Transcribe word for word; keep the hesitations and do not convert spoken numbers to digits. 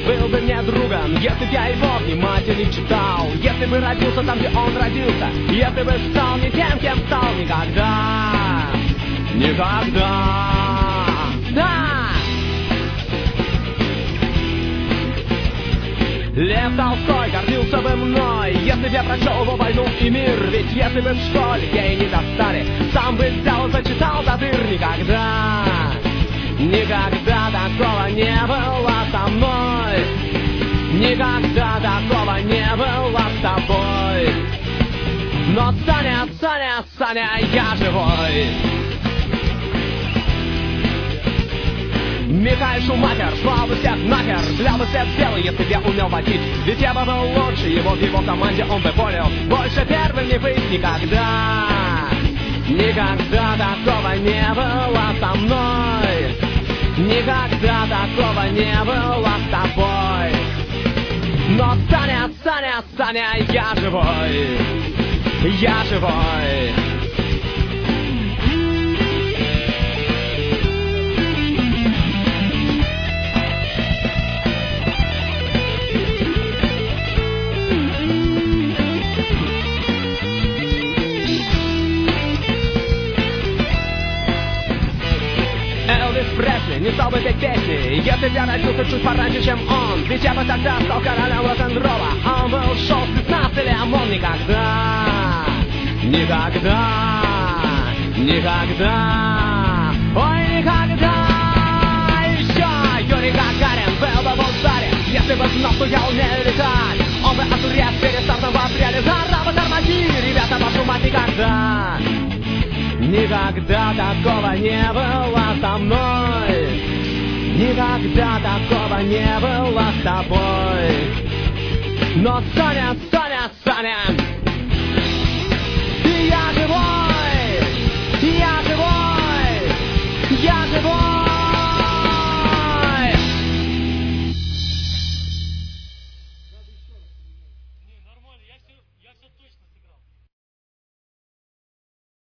мой был бы мне другом, если б я его внимательно читал, если бы родился там, где он родился, если бы стал не тем, кем стал никогда, никогда. Да! Лев Толстой гордился бы мной, если б я прочел его «Войну и мир». Ведь если бы в школе ей не достали, сам бы взял и зачитал до дыр. Никогда, никогда такого не было со мной, никогда такого не было с тобой. Но Саня, Саня, Саня, я живой. Михаил Шумахер, шла бы всех нахер, взял бы всех дел, если б я умел водить. Ведь я бы был лучше его в его команде, он бы понял, больше первым не быть никогда. Никогда такого не было со мной, никогда такого не было с тобой. Но Саня, Саня, Саня, я живой, я живой. Не стал бы петь песни, если б я родился чуть пораньше, чем он. Ведь я бы тогда стал королем рок-н-ролла. Он был шоу спецназ или ОМОН. Никогда, никогда, никогда, ой, никогда. Еще Юрий Гагарин был бы в ударе, если бы знал, что я умею летать. Он бы осурец перед стартом в апреле заорал бы тормози, ребята, вашу мать, никогда. Никогда такого не было со мной, никогда такого не было с тобой. Но Саня, Саня, Саня,